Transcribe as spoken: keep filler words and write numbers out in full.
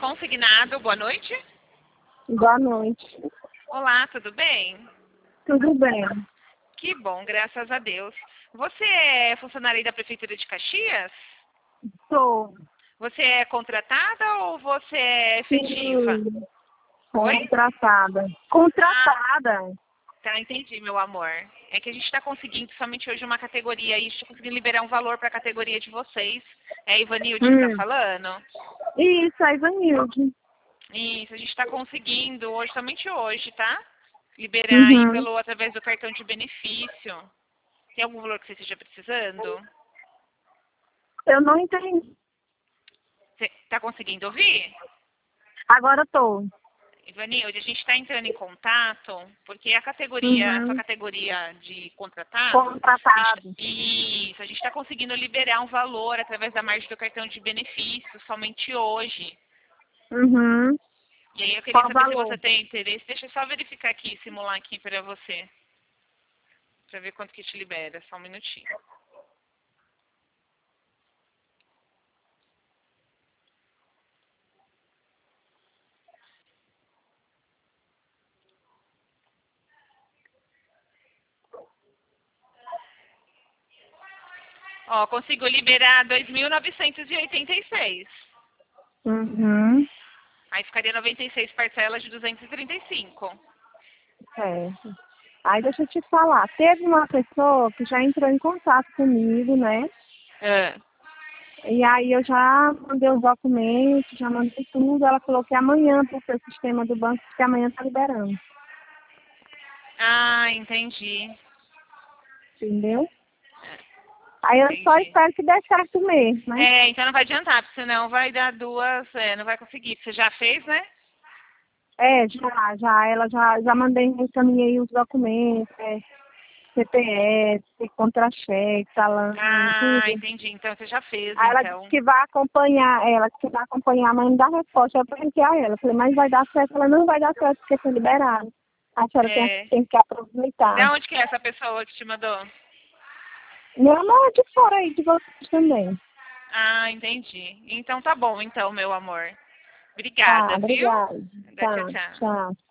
Consignado, boa noite. Boa noite. Olá, tudo bem? Tudo bem. Que bom, graças a Deus. Você é funcionária aí da Prefeitura de Caxias? Sou. Você é contratada ou você é efetiva? Sim. Oi? Contratada. Contratada. Tá, entendi, meu amor. É que a gente está conseguindo somente hoje uma categoria aí, a gente está conseguindo liberar um valor para a categoria de vocês. É a Ivanilde que está Hum. falando? Isso, a Ivanilde. Isso, a gente está conseguindo hoje, somente hoje, tá? Liberar aí Uhum. pelo, através do cartão de benefício. Tem algum valor que você esteja precisando? Eu não entendi. Você está conseguindo ouvir? Agora estou. Ivanilde, a gente está entrando em contato, porque a categoria, a sua Uhum. categoria de contratado, a Contratado. gente, isso, a gente está conseguindo liberar um valor através da margem do cartão de benefício somente hoje. Uhum. E aí eu queria Qual o saber se valor? você tem interesse. Deixa eu só verificar aqui, simular aqui para você, para ver quanto que te libera. Só um minutinho. Ó, consigo liberar dois mil novecentos e oitenta e seis. Uhum. Aí ficaria noventa e seis parcelas de duzentos e trinta e cinco. Certo. Aí deixa eu te falar. Teve uma pessoa que já entrou em contato comigo, né? É. E aí eu já mandei os documentos, já mandei tudo. Ela falou que amanhã, para o seu sistema do banco, que amanhã tá liberando. Ah, entendi. Entendeu? É, Aí eu só entendi. espero que dê certo mesmo, né? É, então não vai adiantar, porque senão vai dar duas, é, não vai conseguir. Você já fez, né? É, já, já, ela já, já mandei, encaminhei os documentos, é, C P F, contra-cheque, salário, Ah, tudo. entendi. Então você já fez, Aí ela disse então. que vai acompanhar, ela disse que vai acompanhar, mas não dá resposta. Eu perguntei a ela, eu falei, mas vai dar certo? Ela não vai dar certo porque foi liberado. A senhora tem, É. tem que aproveitar. Da onde que é essa pessoa que te mandou? Meu amor, de fora aí de vocês também. Ah, entendi. Então tá bom, então, meu amor. Tá, Obrigada, viu? obrigada. Tchau, Tá, tchau. tchau.